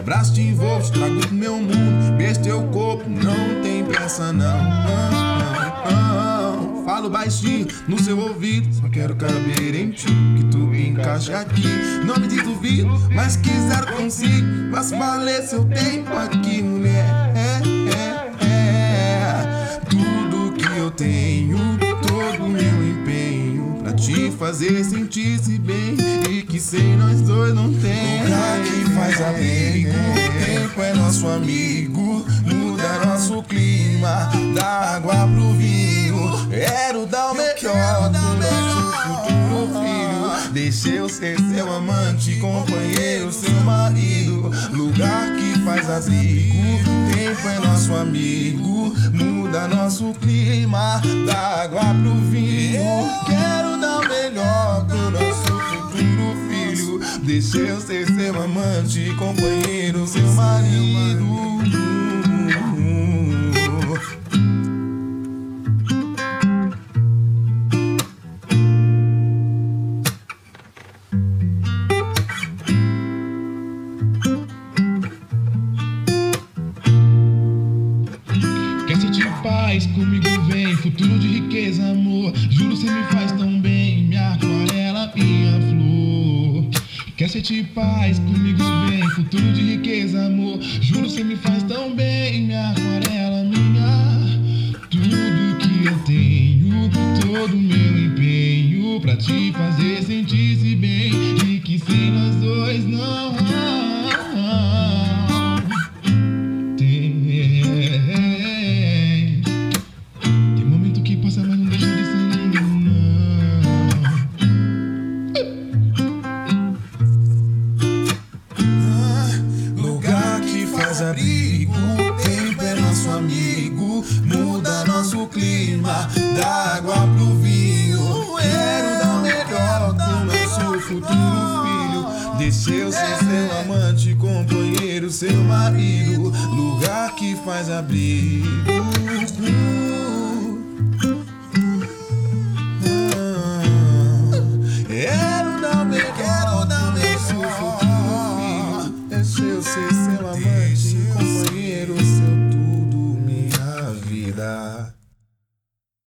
abraço, te envolvo, te trago pro meu mundo. Beijo teu corpo, não tem pressa não. Falo baixinho no seu ouvido, só quero caber em ti, que tu encaixa aqui. Não me duvido, mas quiser consigo. Faço valer seu tempo aqui, mulher. Tudo que eu tenho, todo meu empenho, pra te fazer sentir-se bem, e que sem nós dois não tem lugar que faz abrigo. O tempo é nosso amigo, muda nosso clima, da água pro vinho. Quero dar o melhor do nosso futuro filho. Deixa eu ser seu amante, companheiro, seu marido. Lugar que faz abrigo, tempo é nosso amigo, muda nosso clima, da água pro vinho. Quero dar o melhor pro nosso futuro filho. Deixa eu ser seu amante, companheiro, seu marido. Quer sentir paz? Comigo vem, futuro de riqueza, amor. Juro, cê me faz tão bem, minha aquarela, minha flor. Quer sentir paz? Comigo vem, futuro de riqueza, amor. Juro, cê me faz tão bem, minha aquarela, minha. Tudo que eu tenho, todo meu empenho, pra te fazer sentir-se bem, e que sem nós dois não tem. Tem momento que passa, mas não deixa de ser lindo, não. Lugar que faz abrigo, tempo é nosso amigo, muda nosso clima, da água pro vinho. Quero dar o melhor pro nosso futuro filho. Deixa eu ser seu amante, companheiro, seu marido. Lugar que faz abrigo.